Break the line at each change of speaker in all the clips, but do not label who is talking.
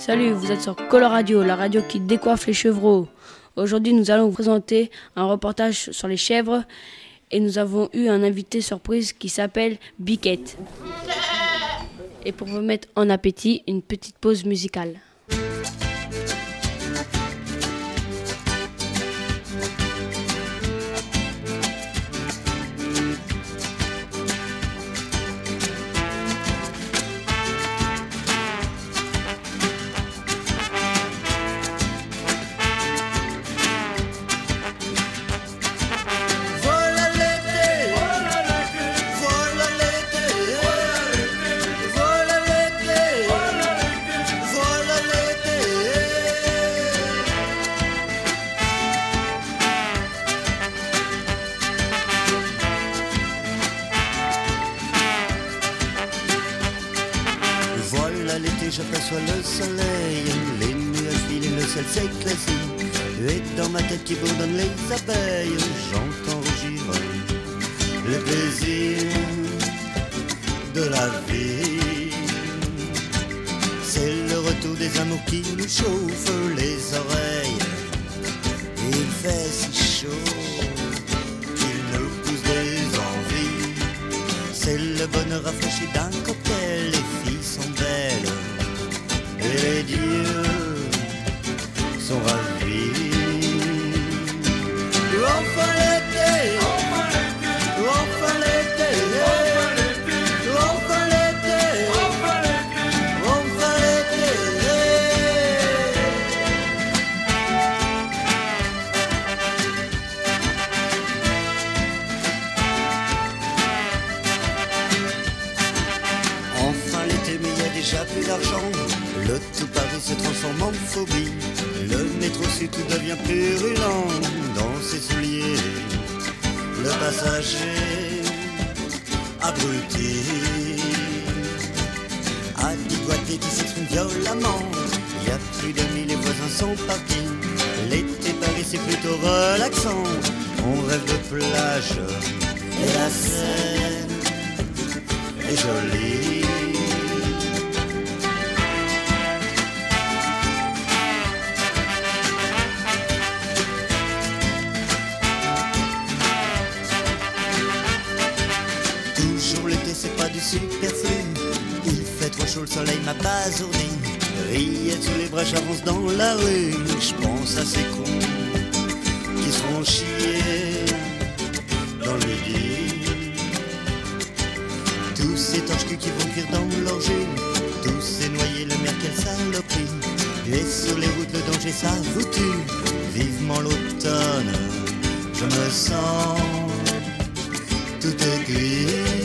Salut, vous êtes sur Coloradio, la radio qui décoiffe les chevreaux. Aujourd'hui, nous allons vous présenter un reportage sur les chèvres et nous avons eu un invité surprise qui s'appelle Biquette. Et pour vous mettre en appétit, une petite pause musicale.
Voilà l'été, j'aperçois le soleil, les nuages filent et le ciel s'éclaircit. Et dans ma tête qui bourdonne les abeilles, j'entends rougir le plaisir de la vie. C'est le retour des amours qui nous chauffent les oreilles. Il fait si chaud qu'il nous pousse des envies. C'est le bonheur rafraîchi d'un cocktail. Les filles sont belles et les dieux sont ravis. Enfin l'été, enfin l'été, enfin l'été, enfin l'été. Enfin l'été, mais il y a déjà plus d'argent. Le tout Paris se transforme en phobie. Le métro sud tout devient purulent dans ses souliers. Le passager abruti a dégoûté qui s'exprime violemment. Il y a plus d'amis, les voisins sont partis. L'été Paris c'est plutôt relaxant. On rêve de plage et la Seine est jolie. C'est pas du superflu. Il fait trop chaud, le soleil m'a basourdi. Rillettes sous les bras, j'avance dans la rue. Je pense à ces cons qui se font chier dans le lit. Tous ces torches-culs qui vont cuire dans leur jus. Tous ces noyés, le mer, quelle saloperie. Et sur les routes, le danger, ça vous tue. Vivement l'automne, je me sens tout aigri.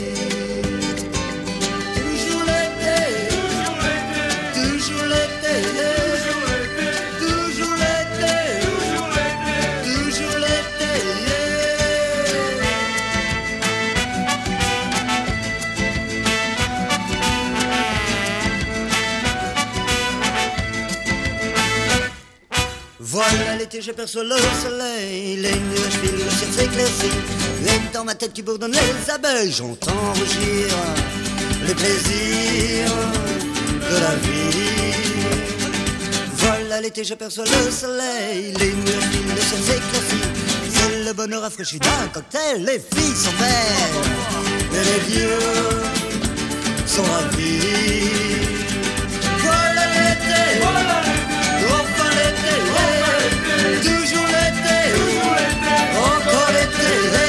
Voilà l'été, j'aperçois le soleil, les nuages filent, le ciel s'éclaircit. Et dans ma tête qui bourdonne les abeilles, j'entends rougir le plaisir de la vie. Voilà l'été, j'aperçois le soleil, les nuages filent, le ciel s'éclaircit. C'est le bonheur rafraîchi d'un cocktail, les filles sont belles et les vieux sont ravis. Voilà l'été, enfin l'été, toujours l'été, encore l'été.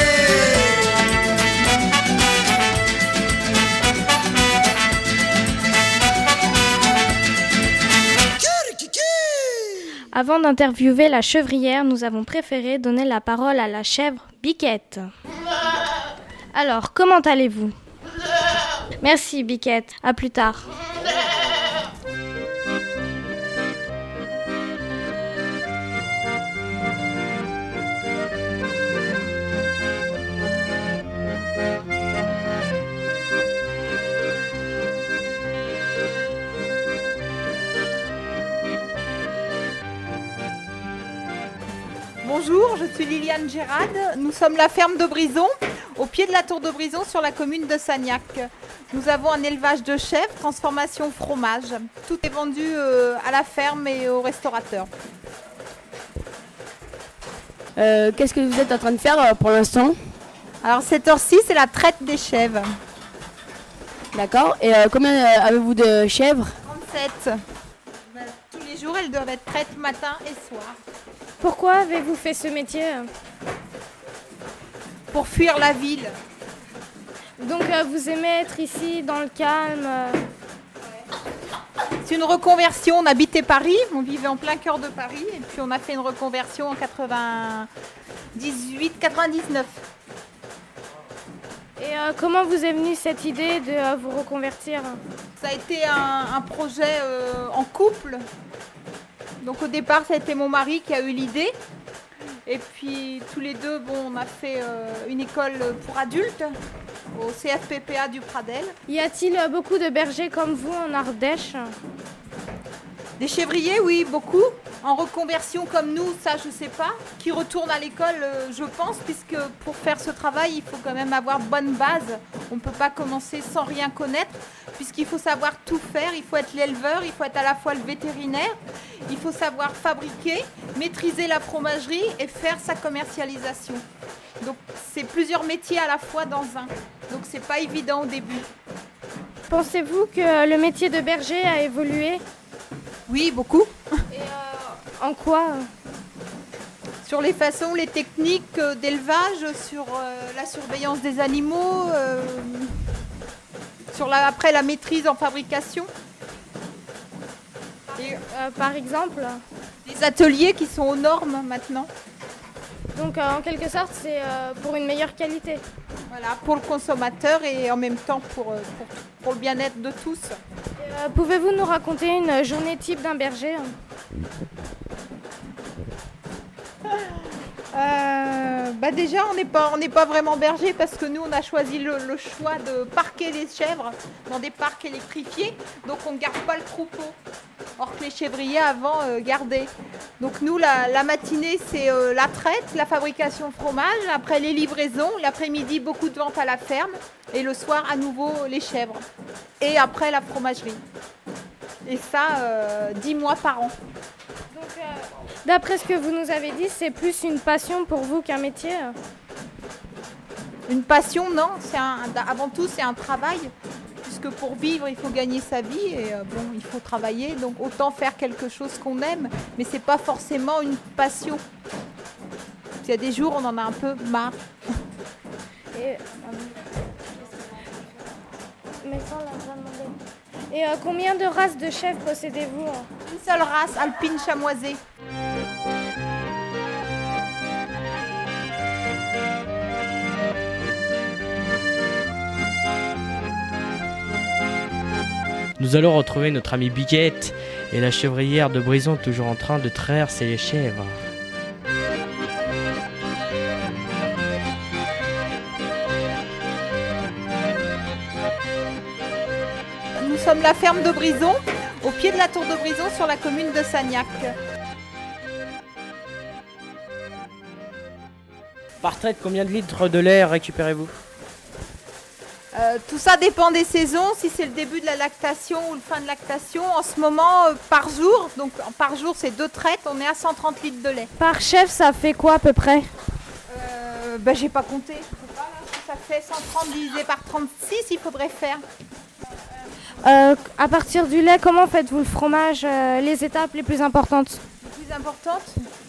Avant d'interviewer la chevrière, nous avons préféré donner la parole à la chèvre Biquette. Alors, comment allez-vous ? Merci Biquette, à plus tard.
Bonjour, je suis Liliane Gérard. Nous sommes la ferme de Brison au pied de la Tour de Brison sur la commune de Sagnac. Nous avons un élevage de chèvres, transformation fromage. Tout est vendu à la ferme et aux restaurateurs.
Qu'est-ce que vous êtes en train de faire pour l'instant?
Alors cette heure-ci, c'est la traite des chèvres.
D'accord. Et combien avez-vous de chèvres?
37. Tous les jours, elles doivent être traites matin et soir.
Pourquoi avez-vous fait ce métier?
Pour fuir la ville.
Donc vous aimez être ici dans le calme?
C'est une reconversion. On habitait Paris, on vivait en plein cœur de Paris. Et puis on a fait une reconversion en 98-99.
Et comment vous est venue cette idée de vous reconvertir?
Ça a été un projet en couple. Donc au départ, ça a été mon mari qui a eu l'idée. Et puis tous les deux, on a fait une école pour adultes au CFPPA du Pradel.
Y a-t-il beaucoup de bergers comme vous en Ardèche?
Des chèvriers, oui, beaucoup. En reconversion comme nous, ça je sais pas. Qui retournent à l'école, je pense, puisque pour faire ce travail, il faut quand même avoir bonne base. On ne peut pas commencer sans rien connaître, puisqu'il faut savoir tout faire. Il faut être l'éleveur, il faut être à la fois le vétérinaire, il faut savoir fabriquer, maîtriser la fromagerie et faire sa commercialisation. Donc c'est plusieurs métiers à la fois dans un. Donc c'est pas évident au début.
Pensez-vous que le métier de berger a évolué?
Oui, beaucoup.
Et en quoi?
Sur les façons, les techniques d'élevage, sur la surveillance des animaux, après la maîtrise en fabrication. Et,
par exemple?
les ateliers qui sont aux normes maintenant.
Donc en quelque sorte, c'est pour une meilleure qualité.
Voilà, pour le consommateur et en même temps pour le bien-être de tous.
Pouvez-vous nous raconter une journée type d'un berger?
Déjà, on n'est pas vraiment berger parce que nous, on a choisi le choix de parquer les chèvres dans des parcs électrifiés. Donc, on ne garde pas le troupeau. Or que les chèvriers avant gardaient. Donc nous, la matinée, c'est la traite, la fabrication fromage. Après, les livraisons. L'après-midi, beaucoup de ventes à la ferme. Et le soir, à nouveau, les chèvres. Et après, la fromagerie. Et ça, 10 mois par an.
Donc, d'après ce que vous nous avez dit, c'est plus une passion pour vous qu'un métier?
Une passion, non. Avant tout, c'est un travail. Puisque pour vivre, il faut gagner sa vie et il faut travailler. Donc autant faire quelque chose qu'on aime, mais c'est pas forcément une passion. Il y a des jours, on en a un peu marre.
Et combien de races de chèvres possédez-vous?
Une seule race, alpine chamoisée.
Nous allons retrouver notre amie Biquette et la chèvrière de Brison toujours en train de traire ses chèvres.
Nous sommes la ferme de Brison, au pied de la Tour de Brison sur la commune de Sagnac.
Par traite, combien de litres de lait récupérez-vous?
Tout ça dépend des saisons, si c'est le début de la lactation ou le fin de lactation. En ce moment, par jour, donc par jour c'est 2 traites, on est à 130 litres de lait.
Par chèvre, ça fait quoi à peu près?
J'ai pas compté, je sais pas, là, ça fait 130 divisé par 36, il faudrait faire.
À partir du lait, comment faites-vous le fromage? Les étapes les plus importantes?
Les plus importantes,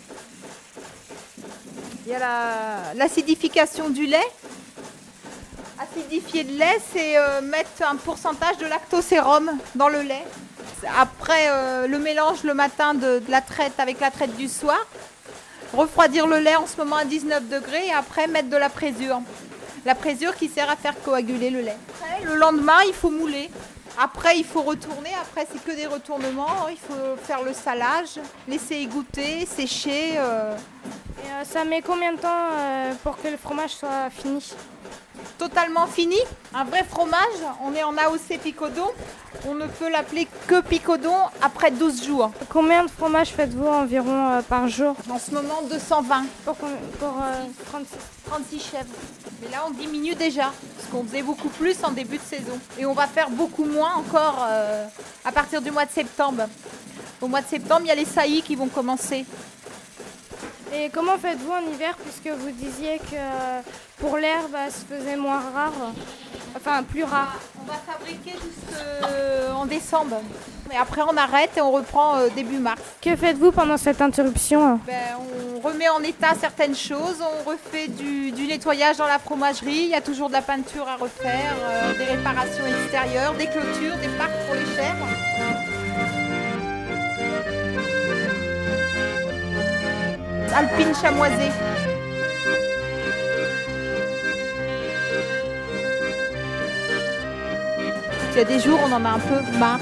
il y a l'acidification du lait. Acidifier le lait, c'est mettre un pourcentage de lactosérum dans le lait. Après le mélange le matin de la traite avec la traite du soir. Refroidir le lait en ce moment à 19 degrés et après mettre de la présure. La présure qui sert à faire coaguler le lait. Après, le lendemain, il faut mouler. Après, il faut retourner. Après, c'est que des retournements. Il faut faire le salage, laisser égoutter, sécher.
Et ça met combien de temps pour que le fromage soit fini?
Totalement fini. Un vrai fromage, on est en AOC Picodon. On ne peut l'appeler que Picodon après 12 jours.
Combien de fromage faites-vous environ par jour?
En ce moment, 220.
Pour 36.
36 chèvres. Mais là, on diminue déjà, parce qu'on faisait beaucoup plus en début de saison. Et on va faire beaucoup moins encore à partir du mois de septembre. Au mois de septembre, il y a les saillies qui vont commencer.
Et comment faites-vous en hiver, puisque vous disiez que pour l'herbe, elle se faisait moins rare, enfin plus rare?
On va fabriquer jusqu'en décembre. Et après, on arrête et on reprend début mars.
Que faites-vous pendant cette interruption?
On remet en état certaines choses, on refait du nettoyage dans la fromagerie, il y a toujours de la peinture à refaire, des réparations extérieures, des clôtures, des parcs pour les chèvres. Alpine chamoisée. Il y a des jours, on en a un peu marre.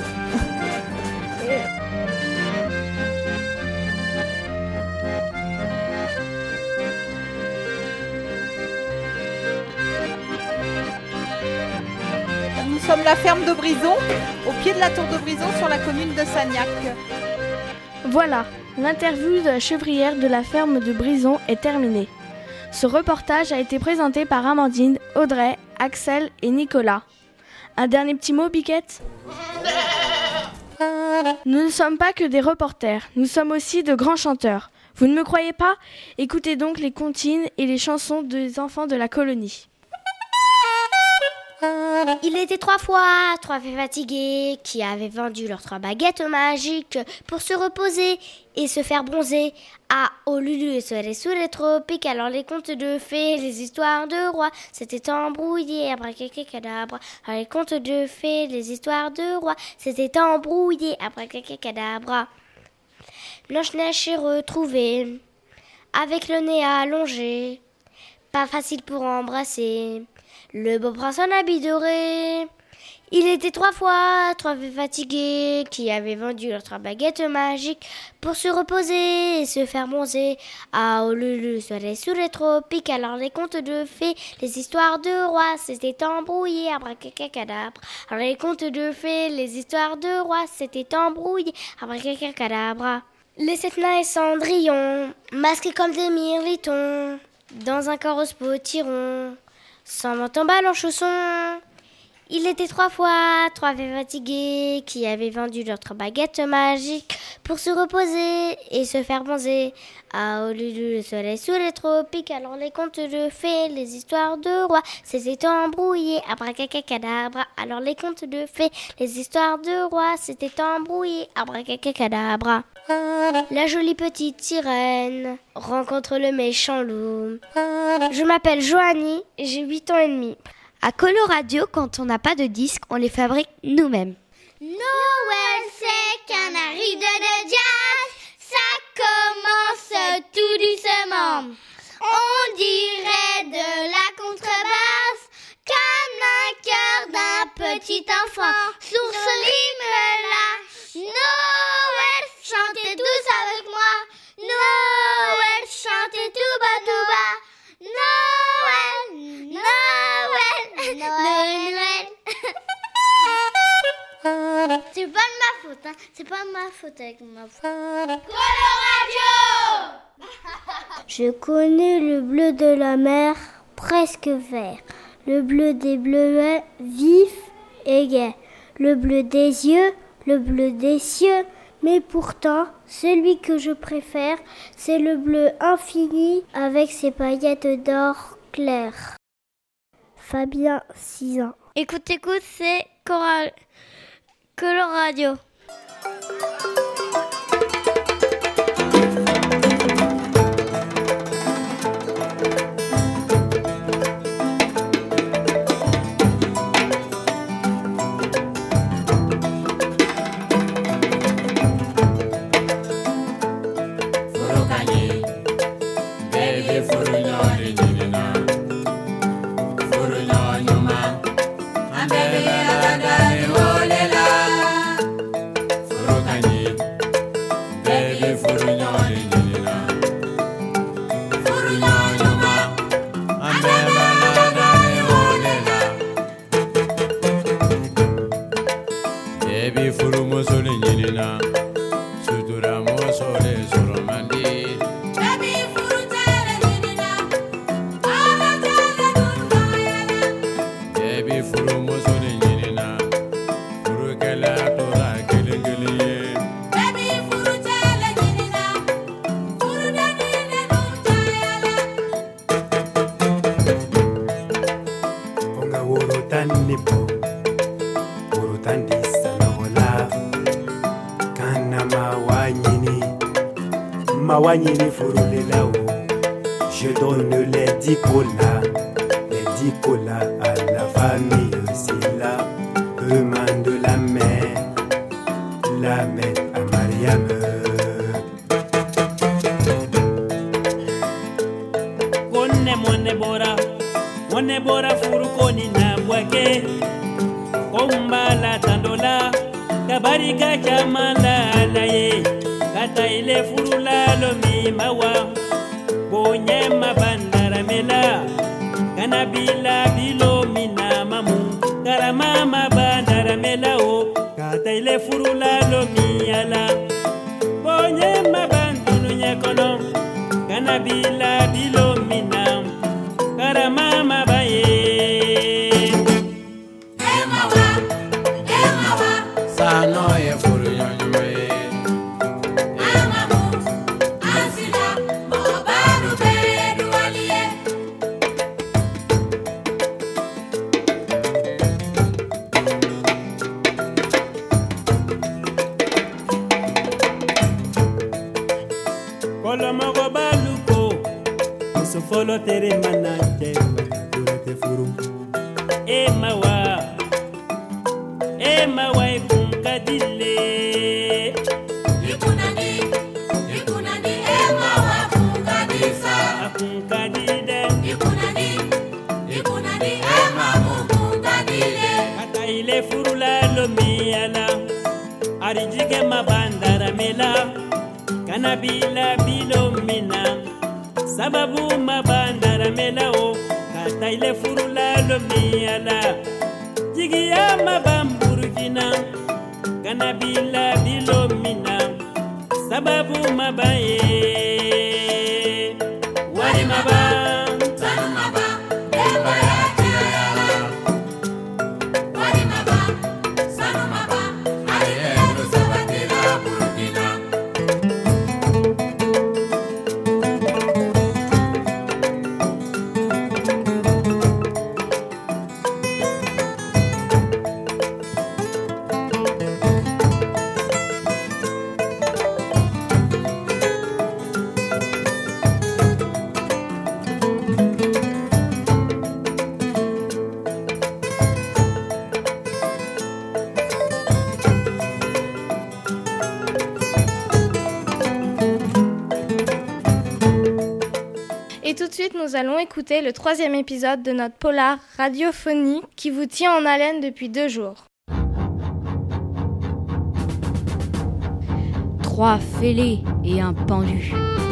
Nous sommes la ferme de Brison, au pied de la tour de Brison, sur la commune de Sagnac.
Voilà, l'interview de la chevrière de la ferme de Brison est terminée. Ce reportage a été présenté par Amandine, Audrey, Axel et Nicolas. Un dernier petit mot, Biquette ? Nous ne sommes pas que des reporters, nous sommes aussi de grands chanteurs. Vous ne me croyez pas ? Écoutez donc les comptines et les chansons des enfants de la colonie.
Il était 3 filles fatiguées qui avaient vendu leurs 3 baguettes magiques pour se reposer et se faire bronzer. Ah, oh Lulu et soleil sous les tropiques, alors les contes de fées, les histoires de rois, c'était embrouillé, abracadabra. Alors les contes de fées, les histoires de rois, c'était embrouillé, abracadabra. Blanche-Neige s'est retrouvée avec le nez allongé, pas facile pour embrasser le beau prince en habit doré. Il était 3 filles fatiguées qui avaient vendu leurs 3 baguettes magiques pour se reposer et se faire bronzer. Ah, oh Lulu, soleil sous les tropiques, alors les contes de fées, les histoires de rois, c'était embrouillé, abracadabra. Alors les contes de fées, les histoires de rois, c'était embrouillé, abracadabra. Les 7 nains et Cendrillon, masqués comme des mirlitons, dans un carrosse potiron, sans menton bal en chaussons. Il était 3 filles fatiguées qui avaient vendu leurs 3 baguettes magiques pour se reposer et se faire bronzer. Ah, oh Lulu, le soleil sous les tropiques, alors les contes de fées, les histoires de rois, c'était embrouillé, abracadabra. Alors les contes de fées, les histoires de rois, c'était embrouillé, abracadabra. La jolie petite sirène rencontre le méchant loup. Je m'appelle Joanie et j'ai 8 ans et demi.
À Coloradio, quand on n'a pas de disques, on les fabrique nous-mêmes.
Noël, c'est qu'un rythme de jazz, ça commence tout doucement. On dirait de la contrebasse, comme un cœur d'un petit enfant. Sur ce rythme-là, Noël, chantez tous avec moi. Noël, chantez tout bas. Noël, Noël, Noël. C'est pas de ma faute, hein. C'est pas de ma faute avec ma faute. Coloradio. Je connais le bleu de la mer, presque vert. Le bleu des bleuets, vif et gai. Le bleu des yeux, le bleu des cieux. Mais pourtant, celui que je préfère, c'est le bleu infini avec ses paillettes d'or clair. Fabien, 6 ans.
Écoute, c'est Coloradio.
Baby,
nipo urutandisa lola kana mawanyini furulelau. Je donne les 10 colas à la famille. C'est la demande la mère à Mariam.
Mone bora furu koni na bwake Kombala tandola Kabarika chamala laye Kata ile furu lalo mimawa Bonye mabandara mela Kanabila bilo mina mamu Karama mabandara mela o Kata ile furu lalo miyala Bonye mabandulu nyekono Kanabila bilo mina Karamama baye Emawa Sano ye furu nyonywe Amamu Ansila Mobaru bedu waliye Kolo mogo baluko Musofolo tere manate Emawa ikunkadile Ikunani Emawa kunkadisa Akunkadile Ikunani Emawa kunkadile Kata ile furula lomiyala Arijige mabandara mela Kanabila bilomina Sababu mabandara mela o Kata ile furula lomiyala Jigiya mabamburukina Kanabila bilomina Sababu mabaye Wari maba Tanu maba Emba ya tirayala Wari maba Sanu maba Ariendo sabatila burukina
Et tout de suite, nous allons écouter le 3e épisode de notre polar radiophonique qui vous tient en haleine depuis 2 jours.
3 fêlés et un pendu.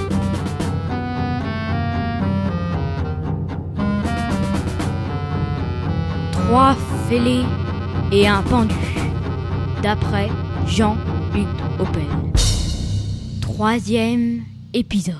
Trois fêlés et un pendu. D'après Jean-Hugues Oppel. 3e épisode.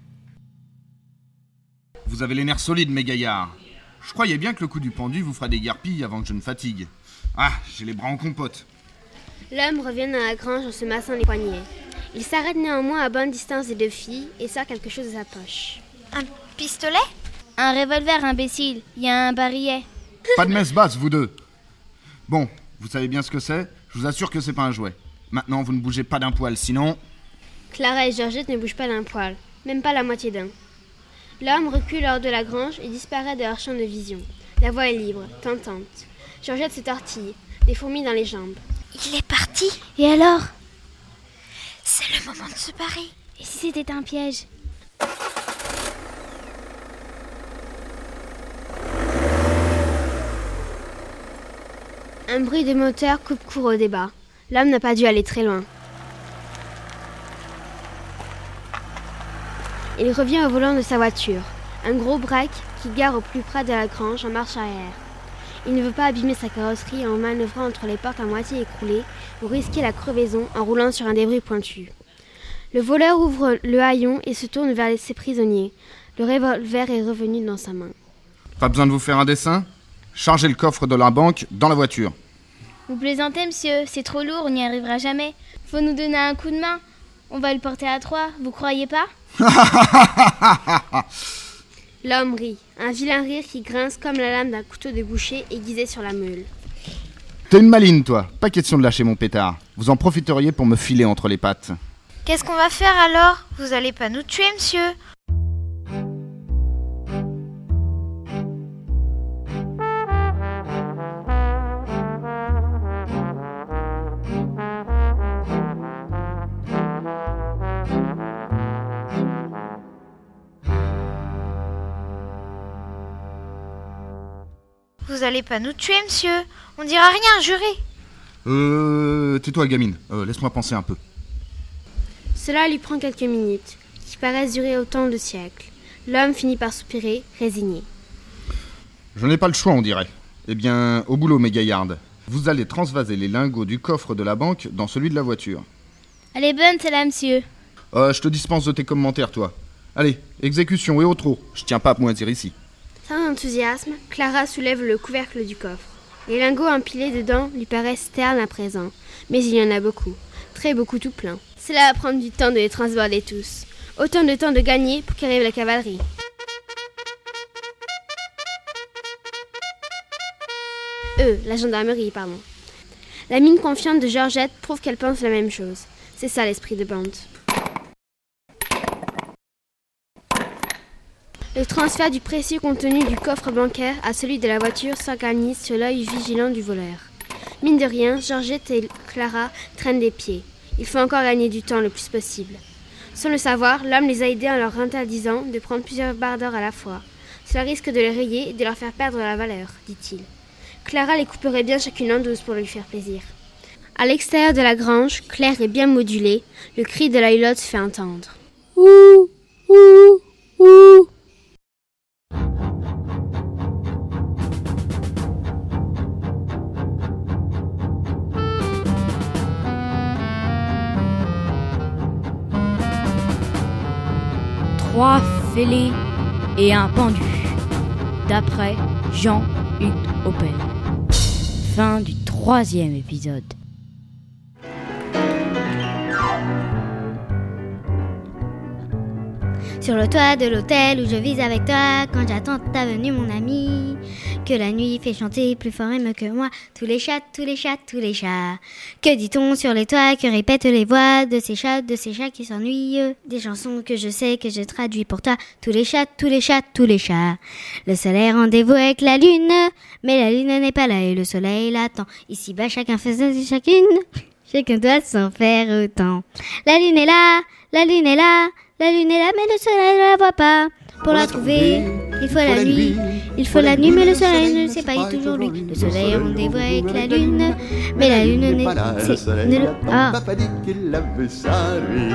Vous avez les nerfs solides, mes gaillards. Je croyais bien que le coup du pendu vous fera des guerpilles avant que je ne fatigue. Ah, j'ai les bras en compote.
L'homme revient dans la grange en se massant les poignets. Il s'arrête néanmoins à bonne distance des 2 filles et sort quelque chose de sa poche.
Un pistolet ? Un revolver, imbécile. Il y a un barillet.
Pas de messe basse, vous deux. Bon, vous savez bien ce que c'est. Je vous assure que c'est pas un jouet. Maintenant, vous ne bougez pas d'un poil, sinon...
Clara et Georgette ne bougent pas d'un poil, même pas la moitié d'un. L'homme recule hors de la grange et disparaît de leur champ de vision. La voix est libre, tentante. Georgette se tortille, des fourmis dans les jambes.
Il est parti ?
Et alors ?
C'est le moment de se barrer.
Et si c'était un piège ? Un bruit de moteur coupe court au débat. L'homme n'a pas dû aller très loin. Il revient au volant de sa voiture, un gros braque qui gare au plus près de la grange en marche arrière. Il ne veut pas abîmer sa carrosserie en manœuvrant entre les portes à moitié écroulées ou risquer la crevaison en roulant sur un débris pointu. Le voleur ouvre le haillon et se tourne vers ses prisonniers. Le revolver est revenu dans sa main.
Pas besoin de vous faire un dessin ? Chargez le coffre de la banque dans la voiture.
Vous plaisantez, monsieur. C'est trop lourd, on n'y arrivera jamais. Faut nous donner un coup de main. On va le porter à 3, vous croyez pas ?
L'homme rit, un vilain rire qui grince comme la lame d'un couteau de boucher aiguisé sur la meule.
T'es une maline, toi. Pas question de lâcher mon pétard. Vous en profiteriez pour me filer entre les pattes.
Qu'est-ce qu'on va faire alors? Vous allez pas nous tuer, monsieur? Vous allez pas nous tuer, monsieur? On dira rien, jurez.
Tais-toi, gamine. Laisse-moi penser un peu.
Cela lui prend quelques minutes, qui paraissent durer autant de siècles. L'homme finit par soupirer, résigné.
Je n'ai pas le choix, on dirait. Eh bien, au boulot, mes gaillardes. Vous allez transvaser les lingots du coffre de la banque dans celui de la voiture.
Elle est bonne, celle-là, monsieur.
Je te dispense de tes commentaires, toi. Allez, exécution et au trot. Je tiens pas à moisir ici.
Sans enthousiasme, Clara soulève le couvercle du coffre. Les lingots empilés dedans lui paraissent ternes à présent, mais il y en a beaucoup, très beaucoup tout plein. Cela va prendre du temps de les transborder tous. Autant de temps de gagner pour qu'arrive la cavalerie. La gendarmerie, pardon. La mine confiante de Georgette prouve qu'elle pense la même chose. C'est ça l'esprit de bande. Le transfert du précieux contenu du coffre bancaire à celui de la voiture s'organise sur l'œil vigilant du voleur. Mine de rien, Georgette et Clara traînent des pieds. Il faut encore gagner du temps le plus possible. Sans le savoir, l'homme les a aidés en leur interdisant de prendre plusieurs barres d'or à la fois. Cela risque de les rayer et de leur faire perdre la valeur, dit-il. Clara les couperait bien chacune en 12 pour lui faire plaisir. À l'extérieur de la grange, clair et bien modulé, le cri de la hulotte se fait entendre. Ouh, ouh, ouh.
Trois fêlés et un pendu, d'après Jean-Hugues Oppel. Fin du 3e épisode.
Sur le toit de l'hôtel où je vis avec toi, quand j'attends ta venue mon ami, que la nuit fait chanter plus fort et mieux que moi, tous les chats, tous les chats, tous les chats. Que dit-on sur les toits, que répètent les voix de ces chats qui s'ennuient, des chansons que je sais, que je traduis pour toi, tous les chats, tous les chats, tous les chats. Le soleil rendez-vous avec la lune, mais la lune n'est pas là et le soleil l'attend. Ici-bas chacun faisait chacune, chacun doit s'en faire autant. La lune est là, la lune est là, la lune est là, mais le soleil ne la voit pas. Pour la trouver, il faut la nuit. Il faut la nuit, mais le soleil ne sait pas, il est toujours lui. Le soleil rendez-vous avec la lune, mais la lune n'est pas là. Le soleil attend, papa dit qu'il a vu ça, lui.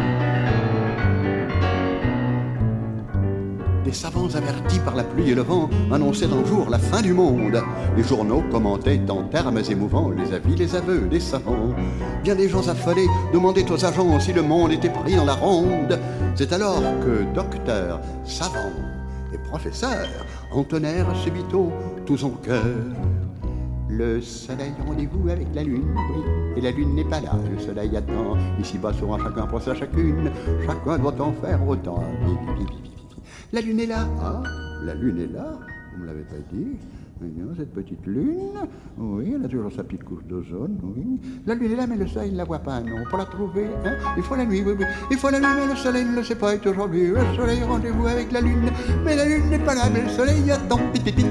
Des savants avertis par la pluie et le vent annonçaient un jour la fin du monde. Les journaux commentaient en termes émouvants les avis, les aveux des savants. Bien des gens affolés demandaient aux agents si le monde était pris dans la ronde. C'est alors que docteurs, savants et professeurs entonnèrent subito tous en chœur. Le soleil rendez-vous avec la lune, oui, et la lune n'est pas là, le soleil attend. Ici-bas sera chacun pour sa chacune, chacun doit en faire autant. La lune est là, ah, la lune est là, vous me l'avez pas dit. Non, cette petite lune, oui, elle a toujours sa petite couche d'ozone, oui. La lune est là, mais le soleil ne la voit pas, non. Pour la trouver, hein, il faut la nuit, oui, oui. Il faut la nuit, mais le soleil ne le sait pas, est aujourd'hui. Le soleil rendez-vous avec la lune, mais la lune n'est pas là, mais le soleil attend.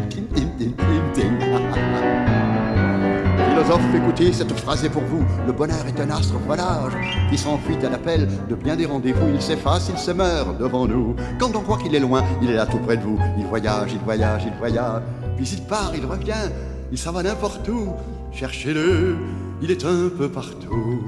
Philosophe, écoutez, cette phrase est pour vous. Le bonheur est un astre volage qui s'enfuit à l'appel de bien des rendez-vous. Il s'efface, il se meurt devant nous. Quand on croit qu'il est loin, il est là tout près de vous. Il voyage, il voyage, il voyage. Puis il part, il revient, il s'en va n'importe où. Cherchez-le, il est un peu partout.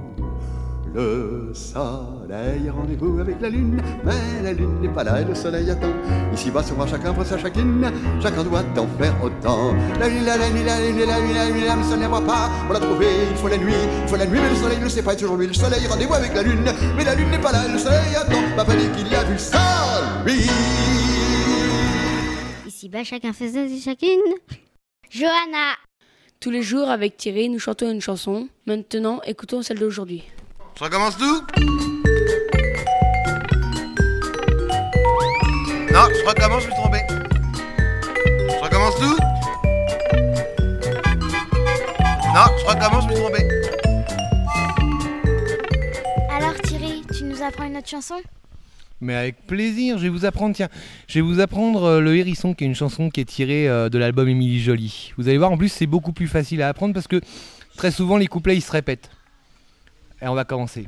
Le soleil rendez-vous avec la lune, mais la lune n'est pas là et le soleil attend. Ici-bas sera chacun pour sa chacune, chacun doit en faire autant. La lune, la lune, la lune, la lune, la lune, la lune, ça ne la voit pas. Pour la trouver, il faut la nuit, mais le soleil ne sait pas, est toujours lui. Le soleil rendez-vous avec la lune, mais la lune n'est pas là et le soleil attend. Papa dit qu'il a vu ça, lui.
Ici-bas chacun faisait chacune. Johanna.
Tous les jours, avec Thierry, nous chantons une chanson. Maintenant, écoutons celle d'aujourd'hui.
Ça commence d'où? Non, je recommence, je me suis trompé. Je recommence tout. Non, je recommence, je me suis trompé.
Alors Thierry, tu nous apprends une autre chanson ?
Mais avec plaisir, je vais vous apprendre, Le Hérisson, qui est une chanson qui est tirée de l'album Émilie Joly. Vous allez voir, en plus, c'est beaucoup plus facile à apprendre parce que très souvent, les couplets, ils se répètent. Et on va commencer.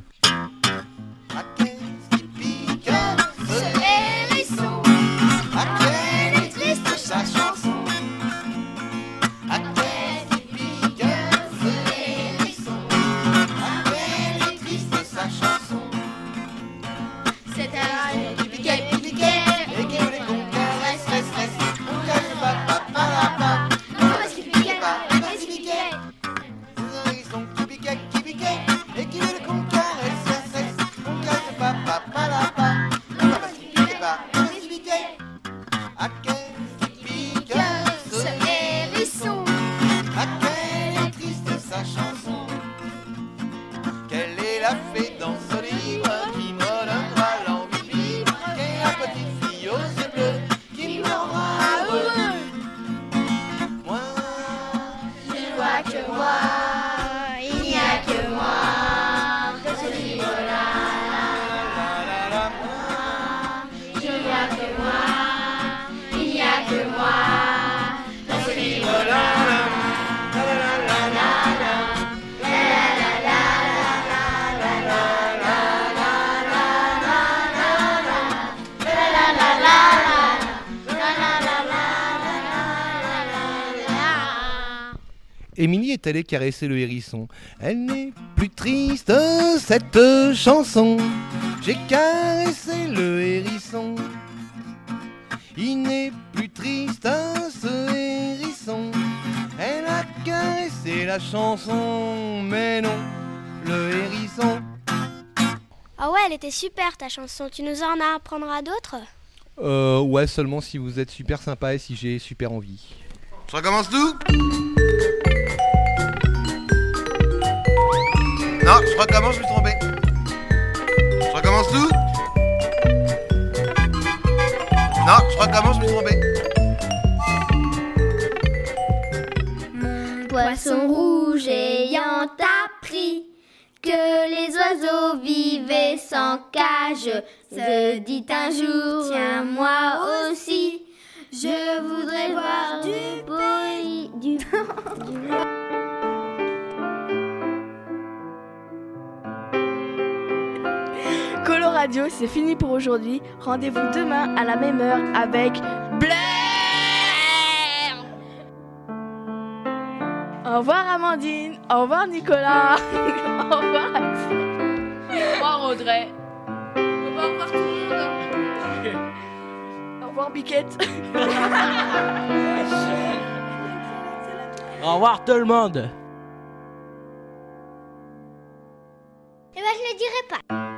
Émilie est allée caresser le hérisson. Elle n'est plus triste, cette chanson. J'ai caressé le hérisson. Il n'est plus triste, ce hérisson. Elle a caressé la chanson. Mais non, le hérisson.
Ah ouais, elle était super ta chanson. Tu nous en apprendras d'autres ?
Ouais, seulement si vous êtes super sympa et si j'ai super envie.
Je recommence tout ? Non, je recommence, je me suis trompé. Je recommence tout. Non, je recommence, je me suis trompé.
Mon poisson rouge ayant appris que les oiseaux vivaient sans cage, se dit un jour, tiens moi aussi, je voudrais voir du pays, du...
Radio, c'est fini pour aujourd'hui. Rendez-vous demain à la même heure avec Blair. Au revoir Amandine. Au revoir Nicolas. Au revoir Axel.
Au revoir Audrey.
Au revoir tout le monde. Au revoir Biquette.
Au revoir tout le monde.
Eh ben je le dirai pas.